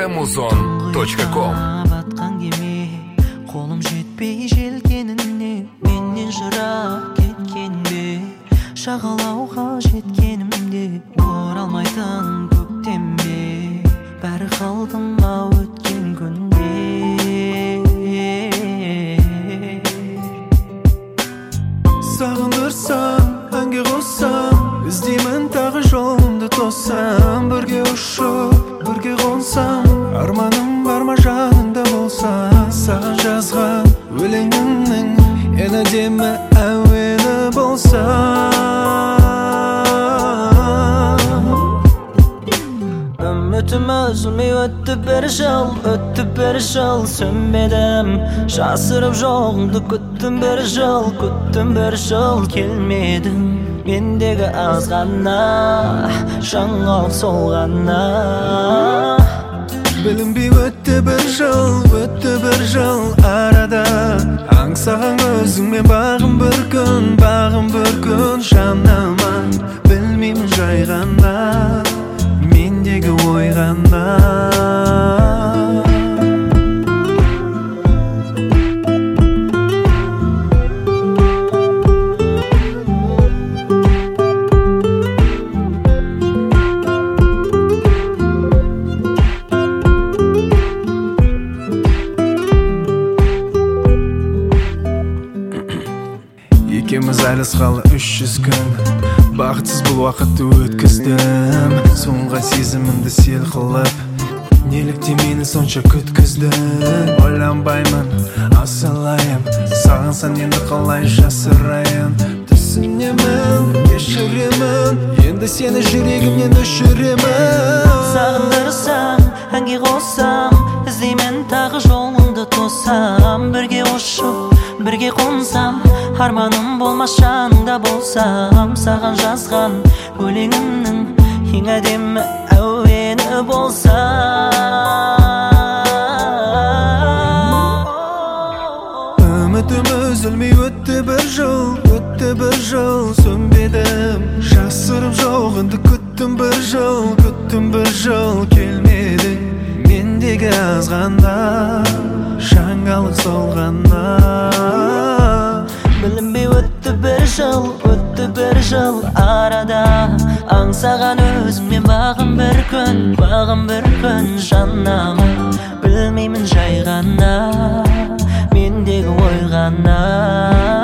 amazon.com. Батқан кеме қолым жетпей желкеніне, менен жырақ кеткенде, шағалауға жеткенімде, оралмайтын көктемде, бәрі қалдым ау өткен күнде. Сағындырсам, әнге қоссам, іздеймін тағы жолымды тоссам, бірге ұшып, бірге қонсам, арманым бар ма жаныңда болса, саған жазған өлеңімнің ең әдемі әуені болса. Үмітім үзілмей өтті бір жыл, сөнбедім, жасырып жоғыңды күттім бір жыл, келмедің. Мендегі аз ғана, жаңалық сол ғана. Білінбей өтті бір жыл арада, аңсаған өзіңмен бағым бір күн жаныма. Білмеймін жай ғана, мендегі ой ғана. Екеміз айлысқалы 300 күн, бақытсыз бұл уақытты өткіздім. Соңға сезімімді сел қылып, неліктен мені сонша күткіздің? Ойланбаймын, асылайым, сағынсан енді қалай жасырайын? Түсінемін, кешіремін, енді сені жүрегімнен өшіремін. Сағындырсам, әнге қоссам, іздеймін тағы жолыңды тоссам, бірге ұшып, бірге қонсам, арманым болмас жаныңда болсам, саған жазған өлеңімнің ең әдемі әуені болса. Үмітім үзілмей өтті бір жыл, сөнбедім, жасырып жоғыңды күттім бір жыл, келмедің. Мендегі аз ғана, жаңалық сол ғана. Білінбей өтті бір жыл арада, аңсаған өзіңмен бағым бір күн жаныма. Білмеймін жай ғана, мендегі ой ғана.